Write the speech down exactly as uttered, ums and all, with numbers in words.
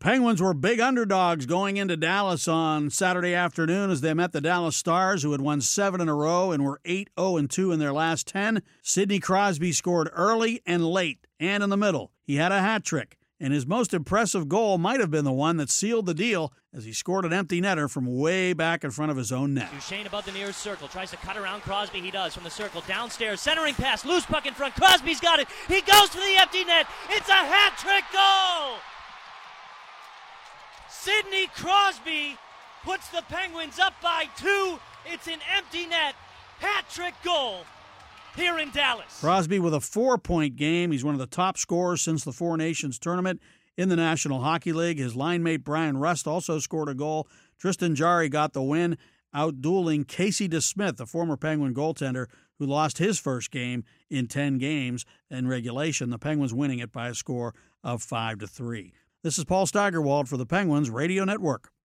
Penguins were big underdogs going into Dallas on Saturday afternoon as they met the Dallas Stars, who had won seven in a row and were eight oh two in their last ten. Sidney Crosby scored early and late and in the middle. He had a hat trick, and his most impressive goal might have been the one that sealed the deal as he scored an empty netter from way back in front of his own net. Duchesne above the nearest circle, tries to cut around Crosby. He does from the circle, downstairs, centering pass, loose puck in front. Crosby's got it. He goes to the empty net. It's a hat trick goal. Sidney Crosby puts the Penguins up by two. It's an empty net hat trick goal here in Dallas. Crosby with a four-point game. He's one of the top scorers since the Four Nations tournament in the National Hockey League. His line mate Brian Rust also scored a goal. Tristan Jarry got the win, outdueling Casey DeSmith, the former Penguin goaltender, who lost his first game in ten games in regulation. The Penguins winning it by a score of five to three. This is Paul Steigerwald for the Penguins Radio Network.